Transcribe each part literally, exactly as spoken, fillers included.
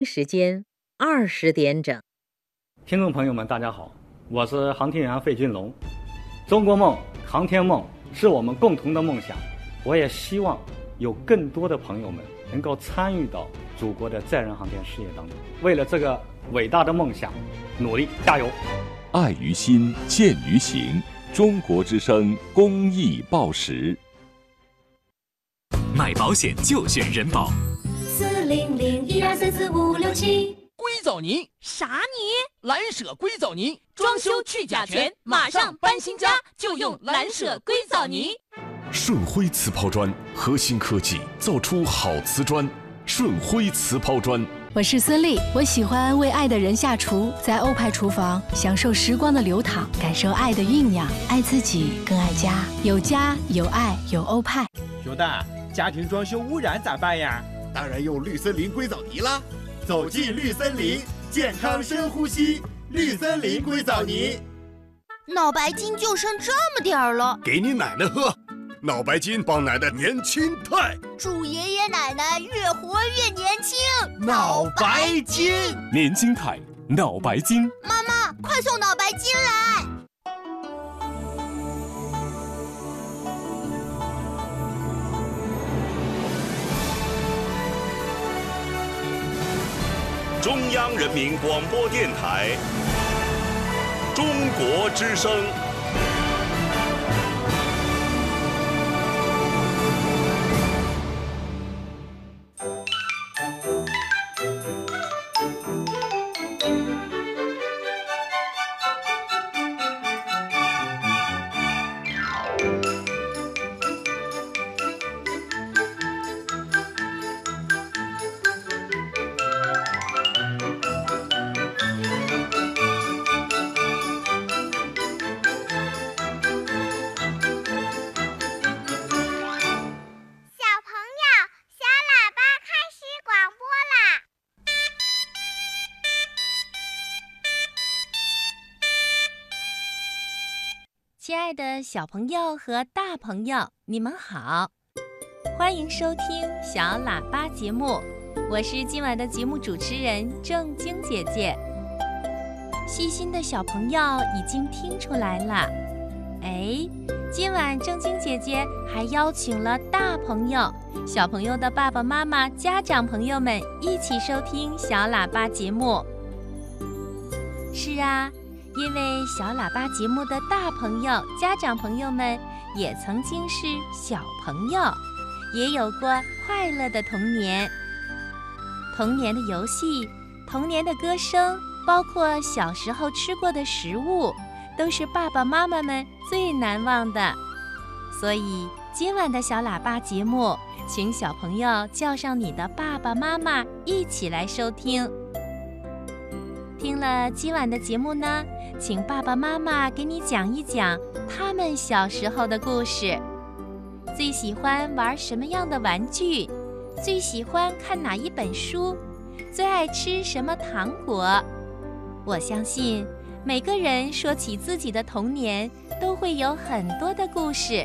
时间二十点整。 听众朋友们，大家好，我是航天员费俊龙。中国梦、航天梦是我们共同的梦想，我也希望有更多的朋友们能够参与到祖国的载人航天事业当中，为了这个伟大的梦想努力加油。 爱于心，见于行。中国之声公益报时。 买保险就选人保。 四零零一二三四五六七。 硅藻泥？ 啥泥？ 蓝舍硅藻泥，装修去甲醛，马上搬新家就用蓝舍硅藻泥。 顺辉瓷抛砖，核心科技造出好瓷砖。顺辉瓷抛砖。 我是孙俪，我喜欢为爱的人下厨，在欧派厨房享受时光的流淌，感受爱的酝酿，爱自己更爱家，有家有爱有欧派。 熊大，家庭装修污染咋办呀？ 当然用绿森林硅藻泥啦！走进绿森林，健康深呼吸，绿森林硅藻泥。 脑白金就剩这么点儿了， 给你奶奶喝。脑白金帮奶奶年轻态， 祝爷爷奶奶越活越年轻。 脑白金， 年轻态，脑白金。 妈妈，快送脑白金来！ 中央人民广播电台，中国之声。 亲爱的小朋友和大朋友，你们好，欢迎收听小喇叭节目，我是今晚的节目主持人正晶姐姐。细心的小朋友已经听出来了，哎，今晚正晶姐姐还邀请了大朋友、小朋友的爸爸妈妈、家长朋友们一起收听小喇叭节目。是啊，因为小喇叭节目的大朋友、家长朋友们也曾经是小朋友，也有过快乐的童年。童年的游戏、童年的歌声，包括小时候吃过的食物，都是爸爸妈妈们最难忘的。所以今晚的小喇叭节目，请小朋友叫上你的爸爸妈妈一起来收听。听了今晚的节目呢，请爸爸妈妈给你讲一讲他们小时候的故事。最喜欢玩什么样的玩具？最喜欢看哪一本书？最爱吃什么糖果？我相信每个人说起自己的童年，都会有很多的故事。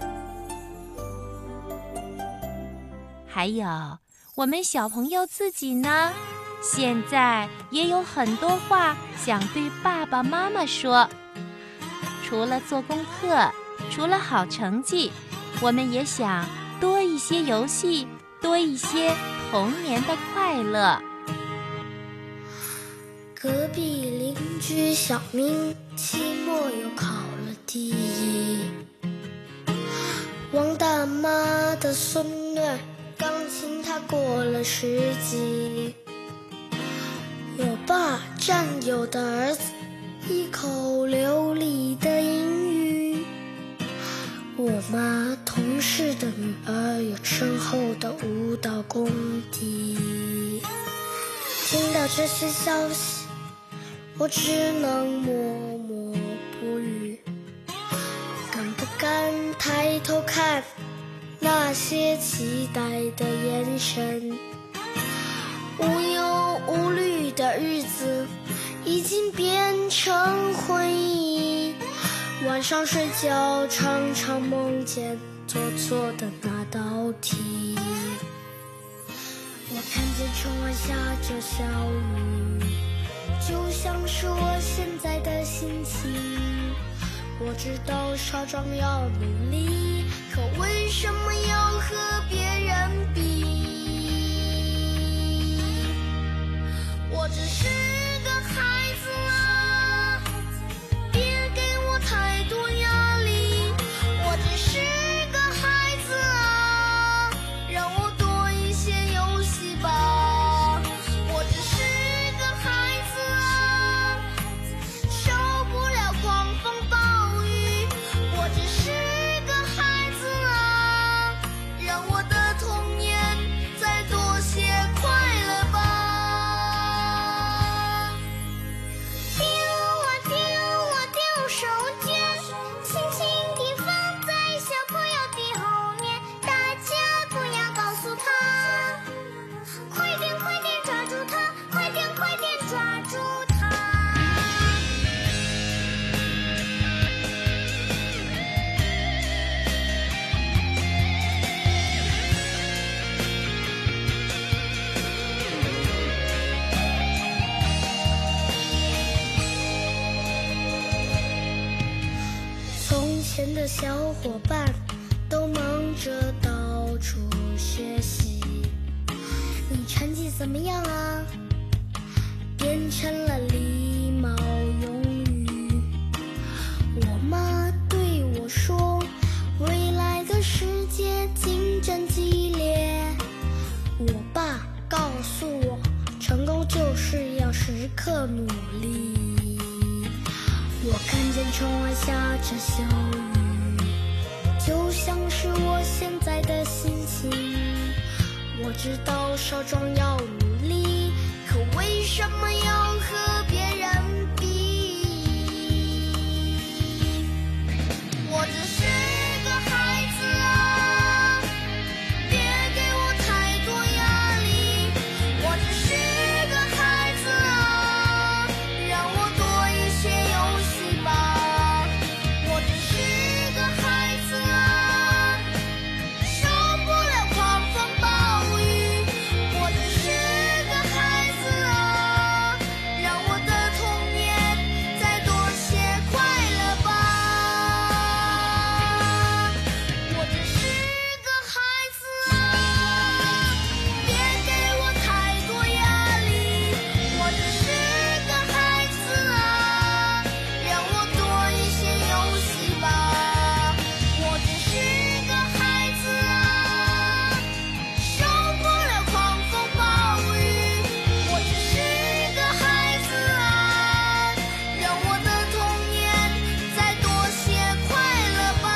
还有我们小朋友自己呢，现在也有很多话想对爸爸妈妈说。除了做功课，除了好成绩，我们也想多一些游戏，多一些童年的快乐。 隔壁邻居小明期末又考了第一，王大妈的孙女钢琴她过了十级，我爸战友的儿子一口流利的英语，我妈同事的女儿有深厚的舞蹈功底。听到这些消息，我只能默默不语，更不敢抬头看那些期待的眼神。无忧无虑的日子已经变成回忆，晚上睡觉常常梦见做错的那道题。我看见窗外下着小雨，就像是我现在的心情。我知道少壮要努力，可为什么要和别人比？我只是个孩子啊，别给我太多压力。我只是个孩子啊，让我多一些游戏吧。我只是个孩子啊，受不了狂风暴雨。我只是个孩子啊，让我的童年再多些快乐吧。丢啊丢啊丢手绢，轻轻地放在小朋友的后面，大家不要告诉他，快点快点抓住他，快点快点抓住他。从前的小伙伴都忙着到处学习，你成绩怎么样啊？变成了礼貌用语。我妈对我说，未来的世界竞争激烈。我爸告诉我，成功就是要时刻努力。我看见窗外下着小雨，就像是我现在的心情。我知道少壮要努力，可为什么要和别人比？我只是个孩子啊，别给我太多压力。我只是个孩子啊，让我多一些游戏吧。我只是个孩子啊，受不了狂风暴雨。我只是个孩子啊，让我的童年再多些快乐吧。我只是个孩子啊，别给我太多压力。我只是个孩子啊，让我多一些游戏吧。我只是个孩子啊，受不了狂风暴雨。我只是个孩子啊，让我的童年再多些快乐吧。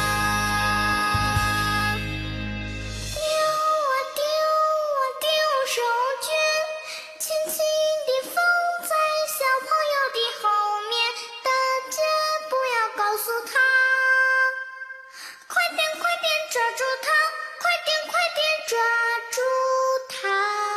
丢啊丢啊丢手绢，轻轻地放在小朋友的后面，大家不要告诉他，快点快点抓住他，快点快点抓住他。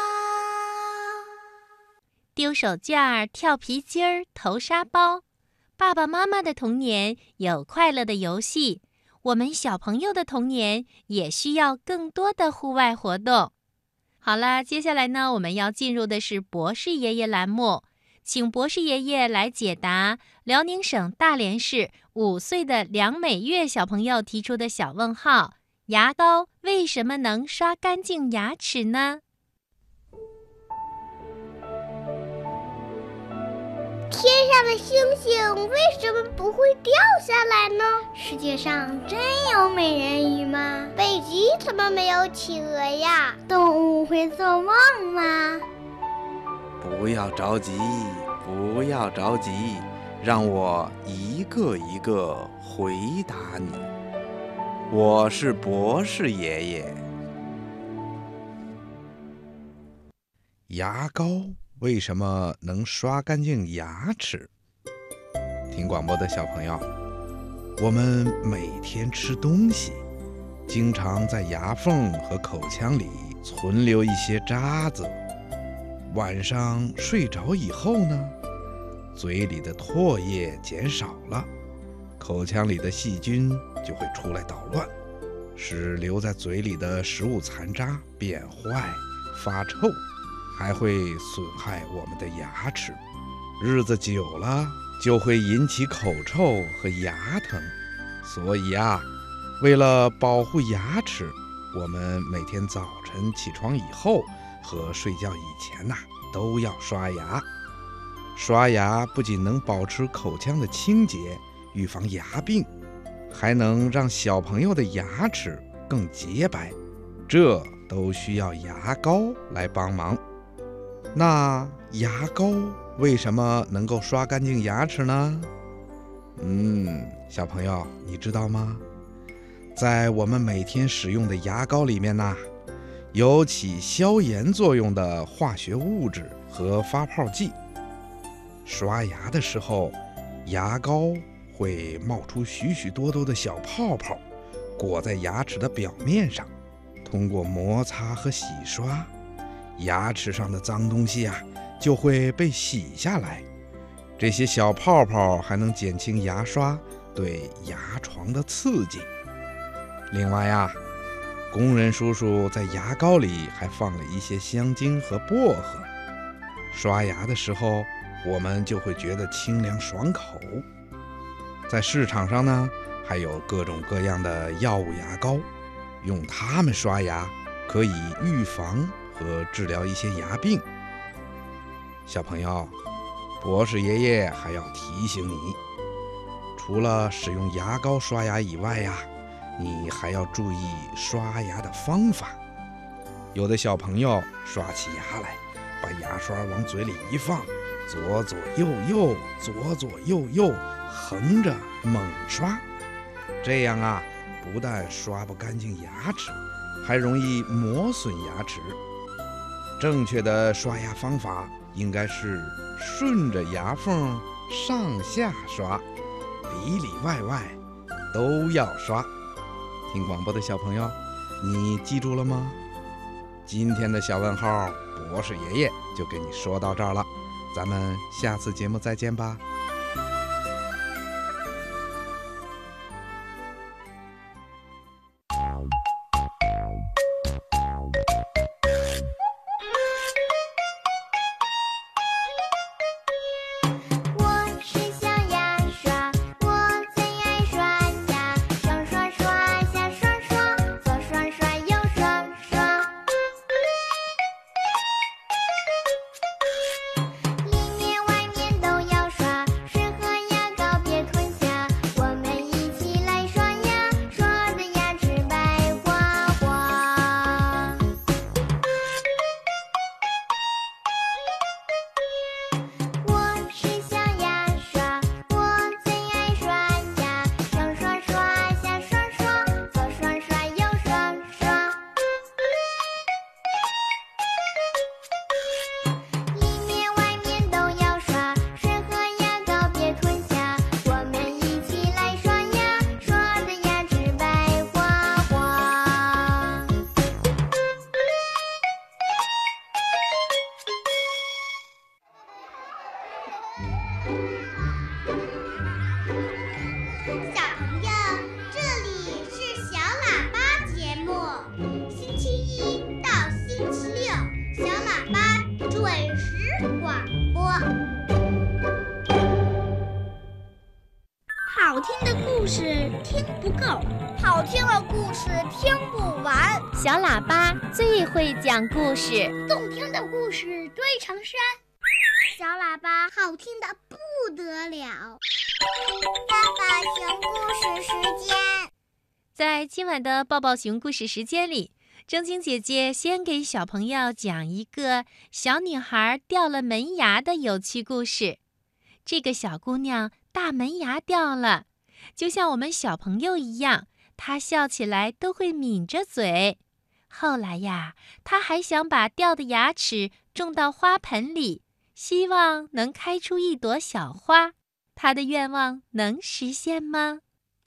丢手绢儿、跳皮筋儿、投沙包。爸爸妈妈的童年有快乐的游戏，我们小朋友的童年也需要更多的户外活动。好啦，接下来呢，我们要进入的是博士爷爷栏目，请博士爷爷来解答辽宁省大连市五岁的梁美月小朋友提出的小问号：牙膏为什么能刷干净牙齿呢？ 天上的星星为什么不会掉下来呢？世界上真有美人鱼吗？北极怎么没有企鹅呀？动物会做梦吗？ 不要着急，不要着急，让我一个一个回答你。我是博士爷爷。牙膏为什么能刷干净牙齿？听广播的小朋友，我们每天吃东西，经常在牙缝和口腔里存留一些渣子。晚上睡着以后呢，嘴里的唾液减少了，口腔里的细菌就会出来捣乱，使留在嘴里的食物残渣变坏、 发臭，还会损害我们的牙齿，日子久了就会引起口臭和牙疼。所以啊，为了保护牙齿，我们每天早晨起床以后和睡觉以前呐、啊，都要刷牙。刷牙不仅能保持口腔的清洁，预防牙病，还能让小朋友的牙齿更洁白，这都需要牙膏来帮忙。那牙膏为什么能够刷干净牙齿呢？嗯，小朋友，你知道吗？在我们每天使用的牙膏里面呢，有起消炎作用的化学物质和发泡剂。刷牙的时候，牙膏会冒出许许多多的小泡泡，裹在牙齿的表面上。通过摩擦和洗刷，牙齿上的脏东西啊就会被洗下来。这些小泡泡还能减轻牙刷对牙床的刺激。另外啊，工人叔叔在牙膏里还放了一些香精和薄荷，刷牙的时候我们就会觉得清凉爽口。在市场上呢，还有各种各样的药物牙膏，用它们刷牙可以预防和治疗一些牙病。小朋友，博士爷爷还要提醒你，除了使用牙膏刷牙以外呀，你还要注意刷牙的方法。有的小朋友刷起牙来，把牙刷往嘴里一放，左左右右，左左右右，横着猛刷，这样啊，不但刷不干净牙齿，还容易磨损牙齿。正确的刷牙方法应该是顺着牙缝上下刷，里里外外都要刷。听广播的小朋友，你记住了吗？今天的小问号，博士爷爷就跟你说到这儿了，咱们下次节目再见吧。 好听的故事听不够，好听的故事听不完。 小喇叭最会讲故事， 动听的故事堆成山。小喇叭好听的不得了。抱抱熊故事时间， 在今晚的抱抱熊故事时间里，正晶姐姐先给小朋友讲一个小女孩掉了门牙的有趣故事。这个小姑娘大门牙掉了，就像我们小朋友一样，她笑起来都会抿着嘴。后来呀，她还想把掉的牙齿种到花盆里，希望能开出一朵小花。她的愿望能实现吗？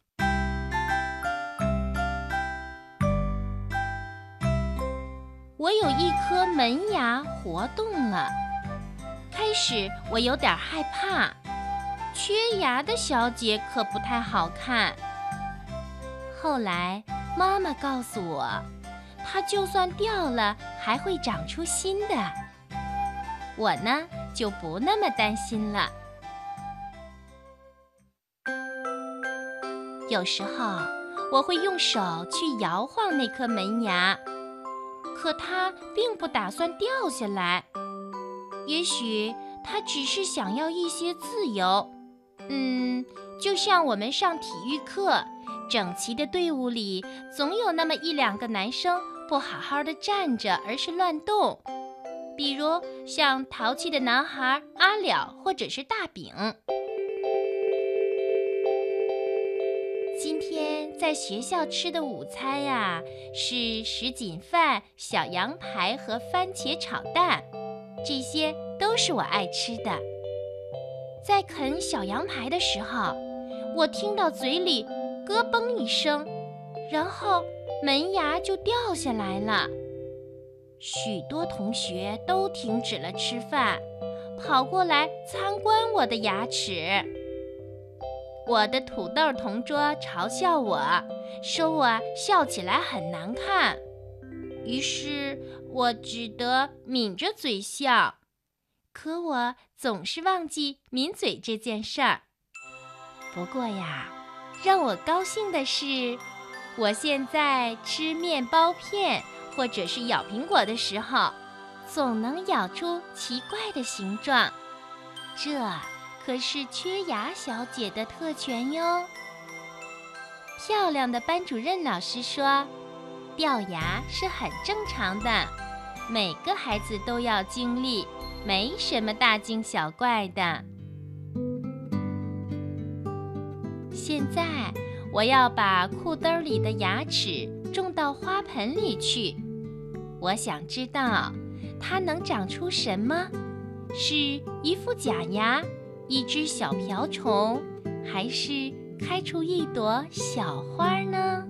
我有一颗门牙活动了，开始我有点害怕，缺牙的小姐可不太好看。后来妈妈告诉我，它就算掉了， 还会长出新的。我呢，就不那么担心了。有时候我会用手去摇晃那颗门牙，可它并不打算掉下来。也许它只是想要一些自由。嗯，就像我们上体育课，整齐的队伍里总有那么一两个男生不好好的站着，而是乱动。比如像淘气的男孩阿了，或者是大饼。今天在学校吃的午餐呀，是什锦饭、小羊排和番茄炒蛋，这些都是我爱吃的。在啃小羊排的时候，我听到嘴里咯嘣一声，然后门牙就掉下来了。许多同学都停止了吃饭，跑过来参观我的牙齿。我的土豆同桌嘲笑我，说我笑起来很难看，于是我只得抿着嘴笑。可我总是忘记抿嘴这件事儿。不过呀，让我高兴的是，我现在吃面包片或者是咬苹果的时候，总能咬出奇怪的形状，这可是缺牙小姐的特权哟。漂亮的班主任老师说，掉牙是很正常的，每个孩子都要经历，没什么大惊小怪的。现在我要把裤兜里的牙齿种到花盆里去，我想知道它能长出什么，是一副假牙，一只小瓢虫，还是开出一朵小花呢？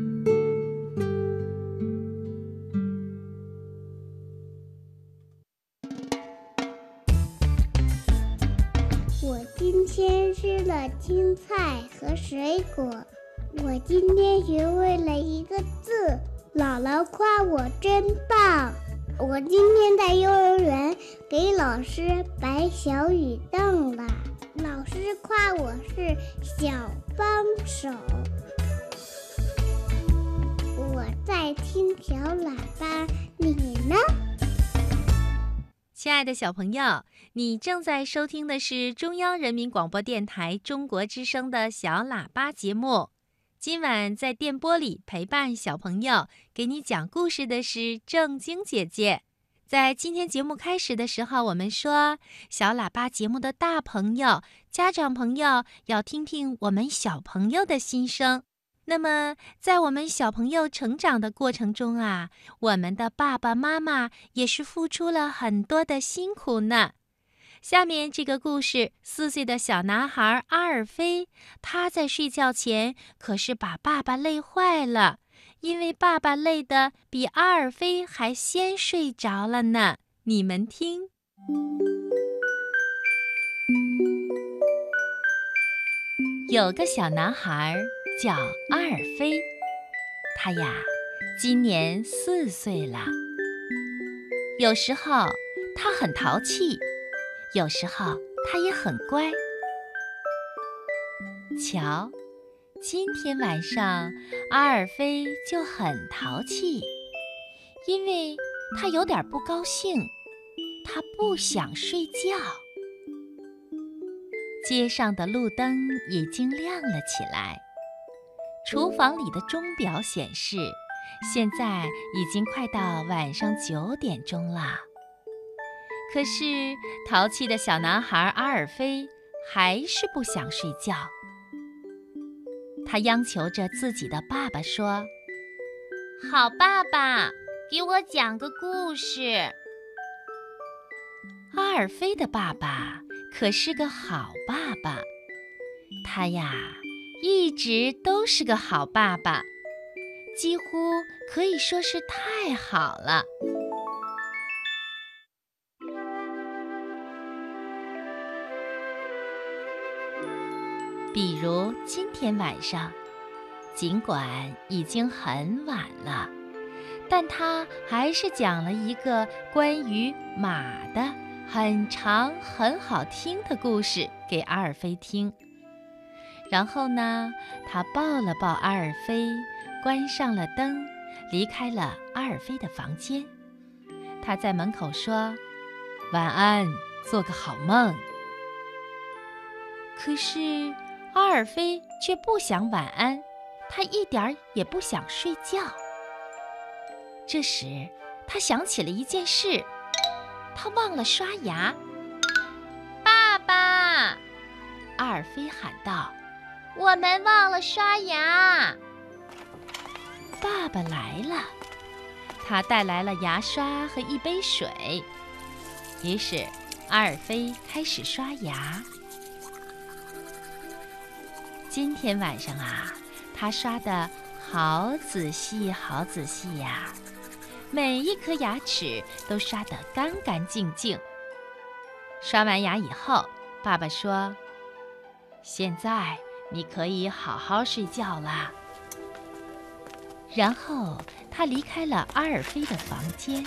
我今天吃了青菜和水果。我今天学会了一个字，姥姥夸我真棒。我今天在幼儿园给老师摆小雨凳了，老师夸我是小帮手。我在听小喇叭，你呢？ 亲爱的小朋友，你正在收听的是中央人民广播电台中国之声的小喇叭节目。今晚在电波里陪伴小朋友给你讲故事的是正晶姐姐。在今天节目开始的时候，我们说小喇叭节目的大朋友、家长朋友要听听我们小朋友的心声。那么在我们小朋友成长的过程中啊，我们的爸爸妈妈也是付出了很多的辛苦呢。下面这个故事，四岁的小男孩阿尔菲，他在睡觉前可是把爸爸累坏了，因为爸爸累得比阿尔菲还先睡着了呢。你们听。有个小男孩叫阿尔菲，他呀，今年四岁了。有时候他很淘气，有时候他也很乖。瞧，今天晚上阿尔菲就很淘气，因为他有点不高兴，他不想睡觉。街上的路灯已经亮了起来，厨房里的钟表显示，现在已经快到晚上九点钟了。可是淘气的小男孩阿尔菲还是不想睡觉，他央求着自己的爸爸说：“好爸爸，给我讲个故事。”阿尔菲的爸爸可是个好爸爸，他呀一直都是个好爸爸，几乎可以说是太好了。比如今天晚上，尽管已经很晚了， 但他还是讲了一个关于马的很长很好听的故事给阿尔菲听。然后呢，他抱了抱阿尔菲，关上了灯，离开了阿尔菲的房间。他在门口说：“晚安，做个好梦。”可是阿尔菲却不想晚安，他一点儿也不想睡觉。这时，他想起了一件事，他忘了刷牙。爸爸，阿尔菲喊道：“我们忘了刷牙。”爸爸来了，他带来了牙刷和一杯水。于是，阿尔菲开始刷牙。今天晚上啊，他刷得好仔细，好仔细呀！每一颗牙齿都刷得干干净净。刷完牙以后，爸爸说：“现在你可以好好睡觉啦。”然后他离开了阿尔菲的房间。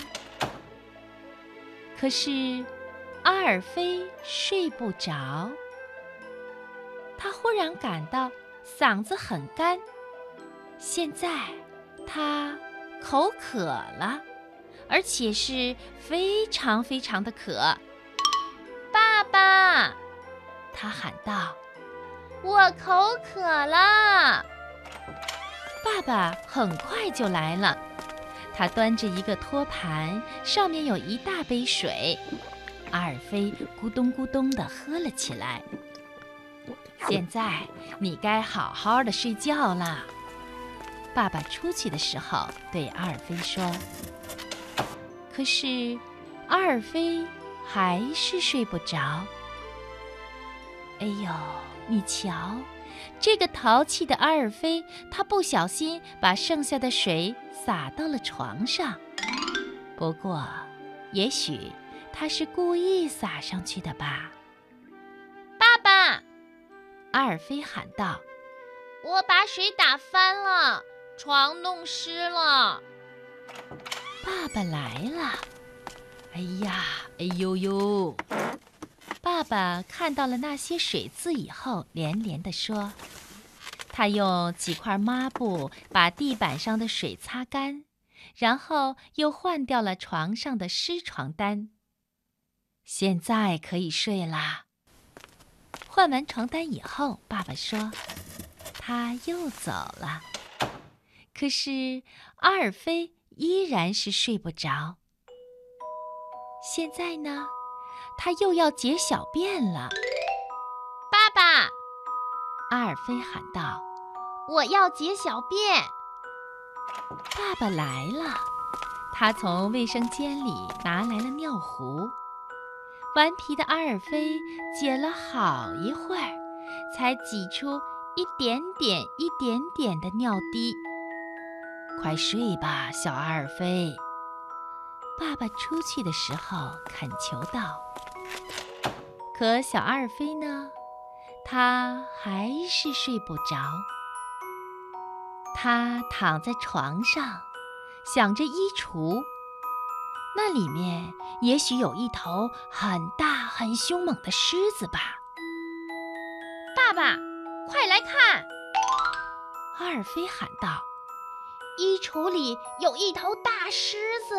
可是阿尔菲睡不着，他忽然感到嗓子很干，现在他口渴了，而且是非常非常的渴。爸爸，他喊道：“我口渴了。”爸爸很快就来了，他端着一个托盘，上面有一大杯水。阿尔菲咕咚咕咚地喝了起来。现在你该好好的睡觉了。爸爸出去的时候对阿尔菲说。可是阿尔菲还是睡不着。哎呦，你瞧，这个淘气的阿尔菲，他不小心把剩下的水洒到了床上。不过，也许他是故意洒上去的吧。爸爸，阿尔菲喊道：“我把水打翻了，床弄湿了。”爸爸来了。哎呀，哎呦呦！爸爸看到了那些水渍以后，连连地说。他用几块抹布把地板上的水擦干，然后又换掉了床上的湿床单。现在可以睡啦。换完床单以后，爸爸说，他又走了。可是阿尔菲依然是睡不着。现在呢，他又要解小便了。爸爸，阿尔菲喊道，我要解小便。爸爸来了，他从卫生间里拿来了尿壶。顽皮的阿尔菲解了好一会儿，才挤出一点点一点点的尿滴。快睡吧，小阿尔菲，爸爸出去的时候恳求道。可小阿尔菲呢，他还是睡不着。他躺在床上，想着衣橱，那里面也许有一头很大很凶猛的狮子吧。爸爸，快来看！阿尔菲喊道，衣橱里有一头大狮子。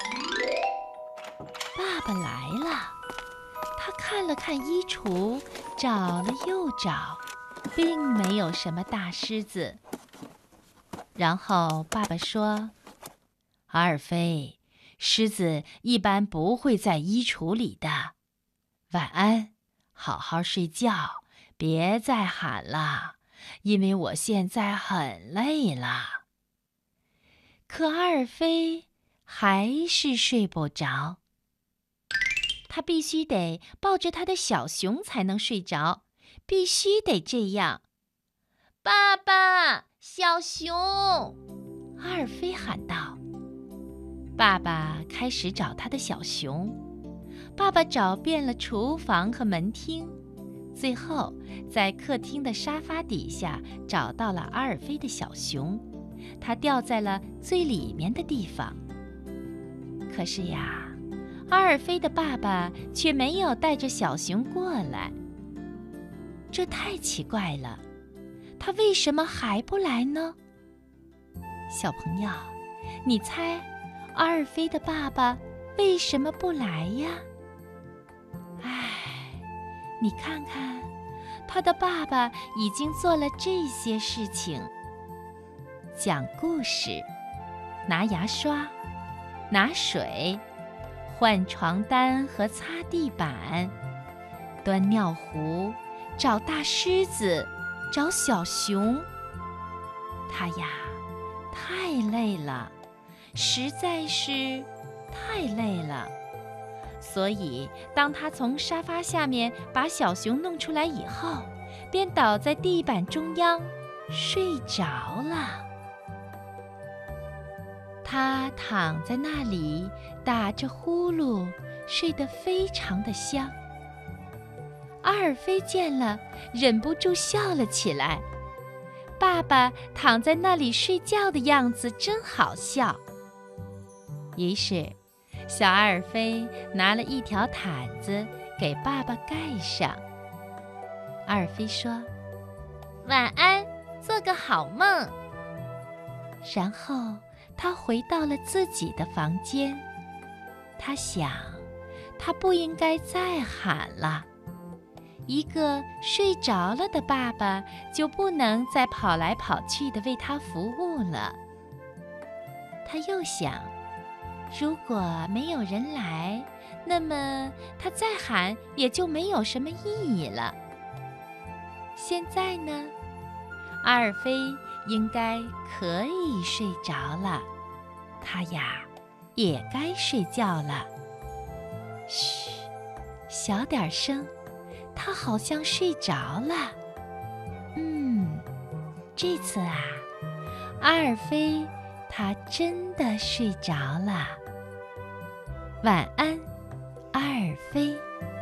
爸爸来了，他看了看衣橱，找了又找，并没有什么大狮子。然后爸爸说，阿尔菲，狮子一般不会在衣橱里的。晚安，好好睡觉，别再喊了，因为我现在很累了。可阿尔菲还是睡不着。他必须得抱着他的小熊才能睡着，必须得这样。爸爸，小熊！阿尔菲喊道。爸爸开始找他的小熊。爸爸找遍了厨房和门厅，最后在客厅的沙发底下找到了阿尔菲的小熊， 它掉在了最里面的地方。可是呀，阿尔菲的爸爸却没有带着小熊过来，这太奇怪了。他为什么还不来呢？小朋友，你猜阿尔菲的爸爸为什么不来呀？唉，你看看，他的爸爸已经做了这些事情：讲故事、拿牙刷、拿水、换床单和擦地板、端尿壶、找大狮子、找小熊。他呀，太累了，实在是太累了。所以当他从沙发下面把小熊弄出来以后，便倒在地板中央睡着了。他躺在那里打着呼噜，睡得非常的香。阿尔菲见了，忍不住笑了起来。爸爸躺在那里睡觉的样子真好笑。于是小阿尔菲拿了一条毯子给爸爸盖上。阿尔菲说：“晚安，做个好梦。”然后他回到了自己的房间。他想，他不应该再喊了。一个睡着了的爸爸就不能再跑来跑去地为他服务了。他又想，如果没有人来，那么他再喊也就没有什么意义了。现在呢，阿尔菲应该可以睡着了，他呀也该睡觉了。嘘，小点声，他好像睡着了。嗯，这次啊，阿尔菲他真的睡着了。晚安，阿尔菲。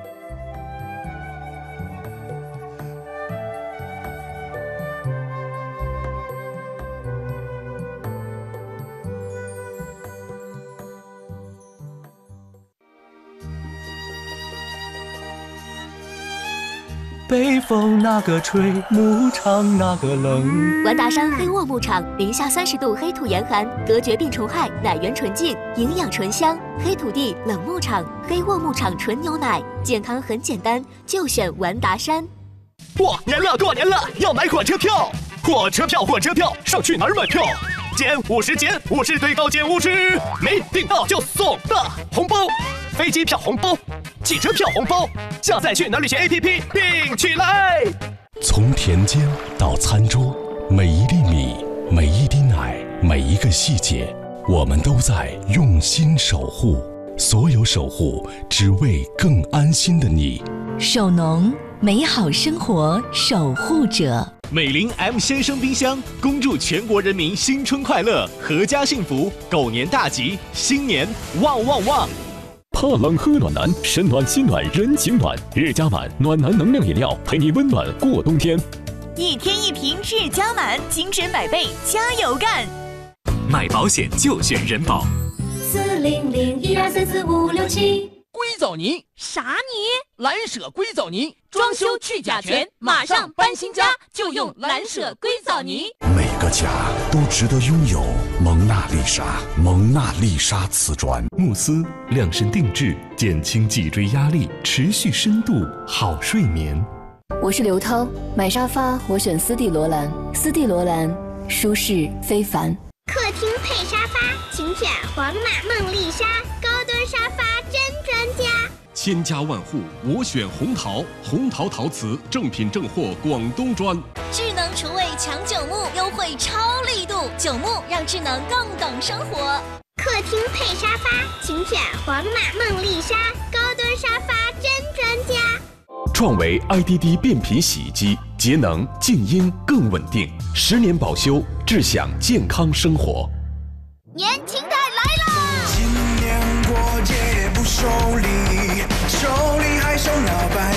北风那个吹，牧场那个冷。 完达山黑沃牧场零下三十度黑土严寒，隔绝病虫害，奶源纯净，营养纯香。黑土地冷牧场，黑沃牧场纯牛奶，健康很简单，就选完达山。 过年了，过年了，要买火车票，火车票，火车票，上去哪儿买票？减五十，减五十，最高减五十，没订到就送大红包。飞机票红包，汽车票红包，下载去哪儿旅行 A P P 订起来。 从田间到餐桌，每一粒米，每一滴奶，每一个细节，我们都在用心守护。所有守护，只为更安心的你。 守农，美好生活守护者。 美林 M 先生冰箱，恭祝全国人民新春快乐，阖家幸福，狗年大吉，新年旺旺旺！ 怕冷喝暖男，身暖心暖人情暖。日加满暖男能量饮料，陪你温暖过冬天。 一天一瓶日加满，精神百倍，加油干！ 买保险就选人保。 四零零一二三四五六七。 硅藻泥？啥泥？蓝舍硅藻泥，装修去甲醛，马上搬新家就用蓝舍硅藻泥。 每个家都值得拥有蒙娜丽莎，蒙娜丽莎瓷砖， 慕斯量身定制，减轻脊椎压力，持续深度好睡眠。 我是刘涛，买沙发我选斯蒂罗兰，斯蒂罗兰舒适非凡。 客厅配沙发，请选皇马梦丽莎高端沙发真专家。 千家万户，我选红陶，红陶陶瓷正品正货广东砖。 智能厨卫抢九牧，优惠超力度，九牧让智能更懂生活。 客厅配沙发，请选皇马梦丽莎高端沙发真专家。 创维 I D D 变频洗衣机，节能静音更稳定，十年保修，智享健康生活。 年轻态来了！ 今年过节不收礼，手里还剩脑白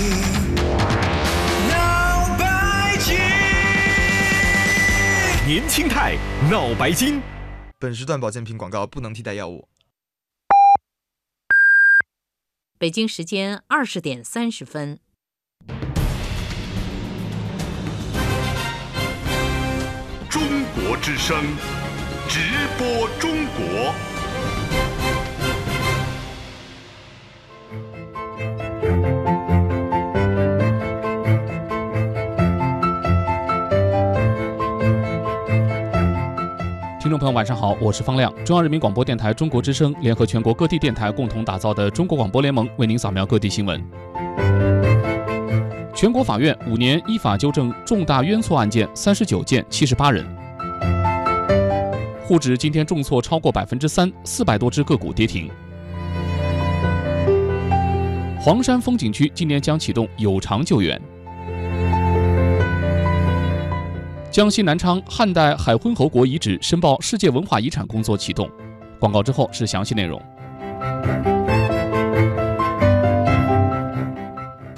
金，脑白金。 年轻清泰脑白金。 本时段保健品广告不能替代药物。 北京时间二十点三十分。 中国之声，直播中国。 听众朋友，晚上好，我是方亮。中央人民广播电台中国之声联合全国各地电台共同打造的中国广播联盟，为您扫描各地新闻。全国法院五年依法纠正重大冤错案件三十九件，七十八人。沪指今天重挫超过百分之三，四百多只个股跌停。黄山风景区今年将启动有偿救援。江西南昌汉代海昏侯国遗址申报世界文化遗产工作启动。广告之后是详细内容。